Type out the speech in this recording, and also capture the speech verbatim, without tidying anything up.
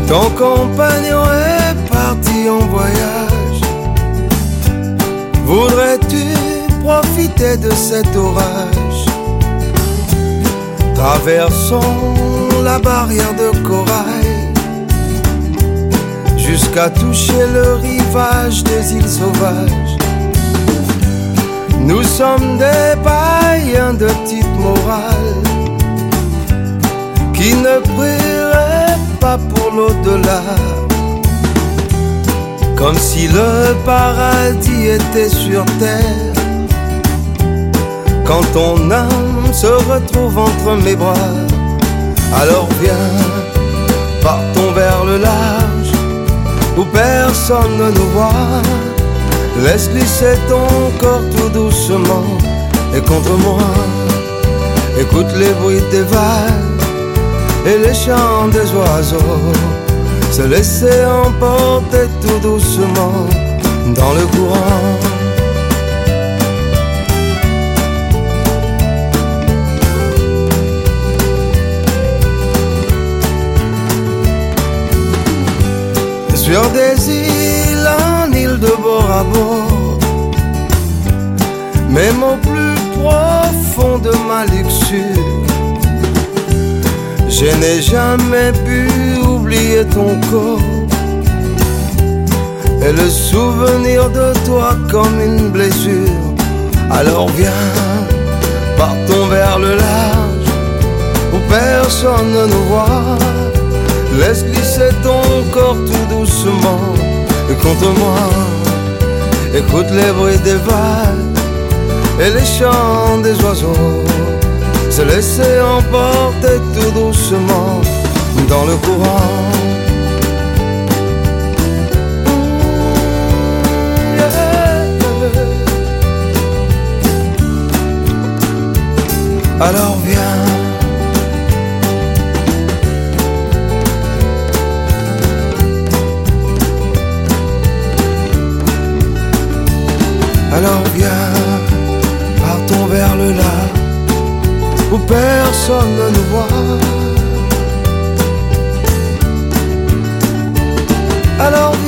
Ton compagnon est parti en voyage. Voudrais-tu profiter de cet orage? Traversons la barrière de corail jusqu'à toucher le rivage des îles sauvages. Nous sommes des païens de petite morale qui ne prieraient pas pour l'au-delà, comme si le paradis était sur terre. Quand ton âme se retrouve entre mes bras, alors viens, partons vers le large où personne ne nous voit. Laisse glisser ton corps tout doucement et contre moi. Écoute les bruits des vagues et les chants des oiseaux. Se laisser emporter tout doucement dans le courant. Sur des îles, en île de bord à bord, même au plus profond de ma luxure, je n'ai jamais pu oublier ton corps et le souvenir de toi comme une blessure. Alors viens, partons vers le large où personne ne nous voit. Laisse glisser ton corps tout doucement et contre moi. Écoute les bruits des vagues et les chants des oiseaux. Se laisser emporter tout doucement dans le courant. Mmh, yeah. Alors viens, alors viens, partons vers le lac où personne ne nous voit. Alors